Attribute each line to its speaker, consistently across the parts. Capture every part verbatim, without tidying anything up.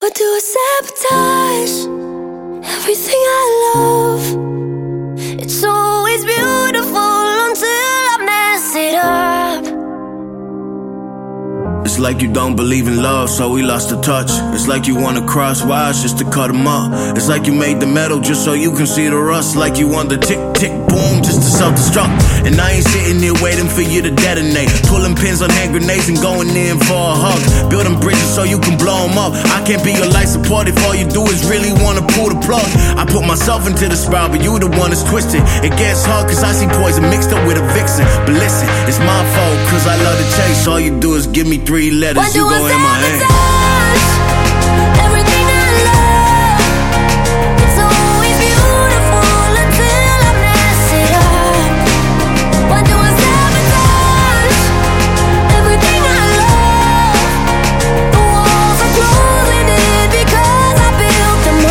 Speaker 1: Why do I sabotage everything I love? It's always beautiful until I mess it up.
Speaker 2: It's like you don't believe in love, so we lost the touch. It's like you wanna cross wires just to cut them up. It's like you made the metal just so you can see the rust. Like you want the tick, tick, boom just to self-destruct. And I ain't sitting here waiting for you to detonate, pulling pins on hand grenades and going in for a hug, building bridges so you can blow them up. I can't be your life support if all you do is really wanna pull the plug. I put myself into the spiral, but you the one that's twisted. It gets hard cause I see poison mixed up with a vixen. But listen, it's my fault cause I love to chase. All you do is give me three letters,
Speaker 1: Why
Speaker 2: you
Speaker 1: do
Speaker 2: go
Speaker 1: I
Speaker 2: in my hand.
Speaker 1: sabotage everything I love? It's always beautiful until I mess it up. Why do I sabotage everything I love? The walls are closing in because I built them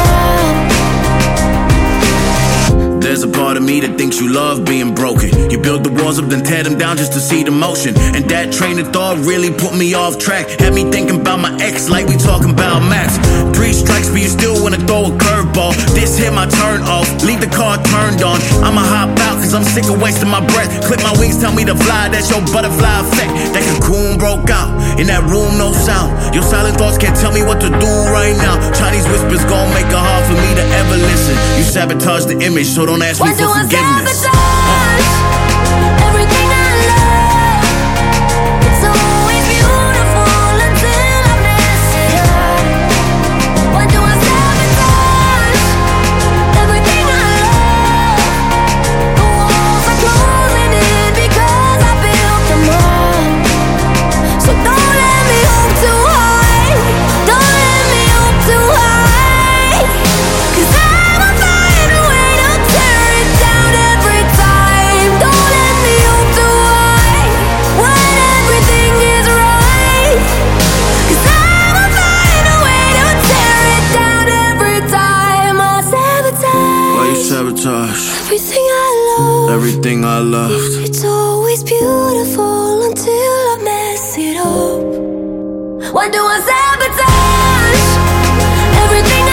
Speaker 1: up.
Speaker 2: There's a part of me that thinks you love being broken. You build the walls up, then tear them down just to see the motion. And that train of thought really put me off track. Had me thinking about my ex like we talking about Max. Three strikes, but you still wanna throw a curveball. This hit my turn off, leave the car turned on. I'ma hop out cause I'm sick of wasting my breath. Clip my wings, tell me to fly, that's your butterfly effect. That cocoon broke out, in that room no sound. Your silent thoughts can't tell me what to do right now. Chinese whispers gon' make it hard for me to ever listen. You sabotage the image, so don't ask me
Speaker 1: Why
Speaker 2: for
Speaker 1: do I
Speaker 2: forgiveness.
Speaker 1: sabotage everything I love? It's always beautiful until I mess it up. Why do I sabotage everything I love? The walls are closing in because I built them up. So don't let me hope too high. Don't let me hope too high. Cause I'ma find a way to tear it down every time. Don't let me hope too high when everything is right. Cause I'ma find a way to tear it down every time. I sabotage
Speaker 2: Why you sabotage
Speaker 1: everything I love.
Speaker 2: everything I loved?
Speaker 1: It's always beautiful until I mess it up. Why do I sabotage everything